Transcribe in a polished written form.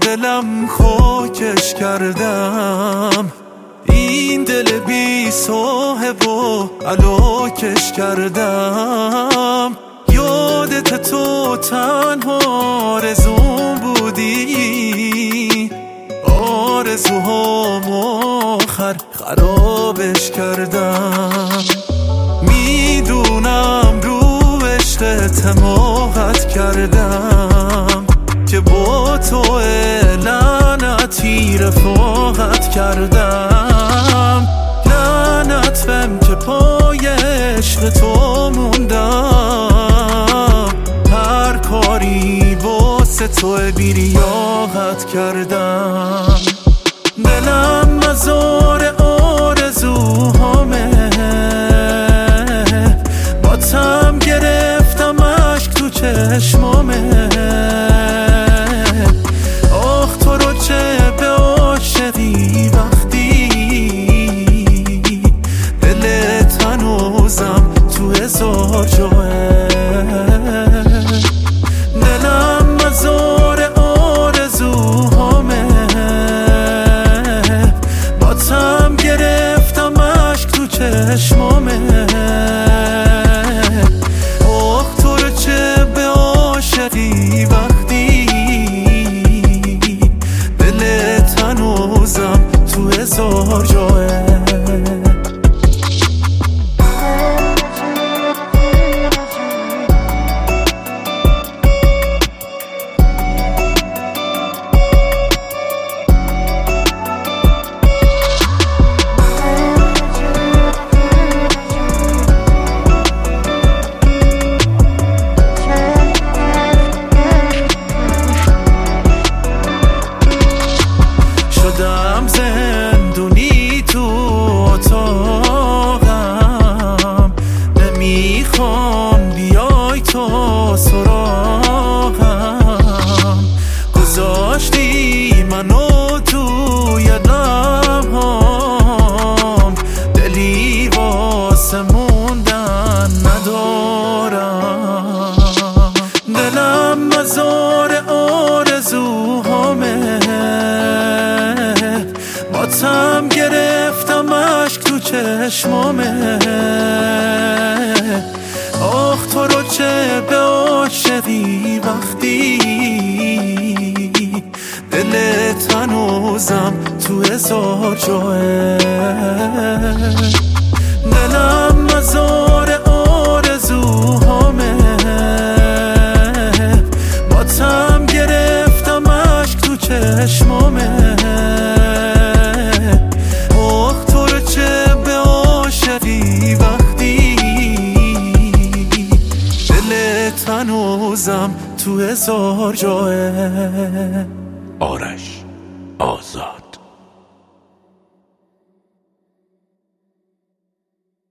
دلم خاکش کردم، این دل بی صاحب و علاکش کردم. یادت تو تنها آرزوم بودی، آرزوهام آخر خرابش کردم. میدونم رو عشقت حماقت کردم، که با تو لعنتی رفاقت کردم. لعنت بهم که پای عشق تو موندم، هر کاری واسه تو بی‌لیاقت کردم. دلم مزار آرزوهامه، با تم گرفتم اشک تو چشمامه. آخ تو رو چه به عاشقی وقتی دلت هنوزم تو هزار جاه. دلم مزار آرزوهامه، با تم گرفتم اشک تو چشمامه. آخ تو رو چه به عاشقی وقتی دلت هنوزم تو هزار جاه. شدم زندونی تو اتاقم، نمیخوام بیای تو سراغم. گذاشتی منو توی لمحام، دلی واسه موندن ندارم. دلم مزار آرزوهامه، با تم گرفتم اشک تو چشمامه. آخ تو رو چه به عاشقی وقتی دلت هنوزم تو هزار جاه. دلم مزار آرزوهامه، با تم گرفتم اشک تو چشمامه. هنوزم تو هزار جاه. آرش آزاد.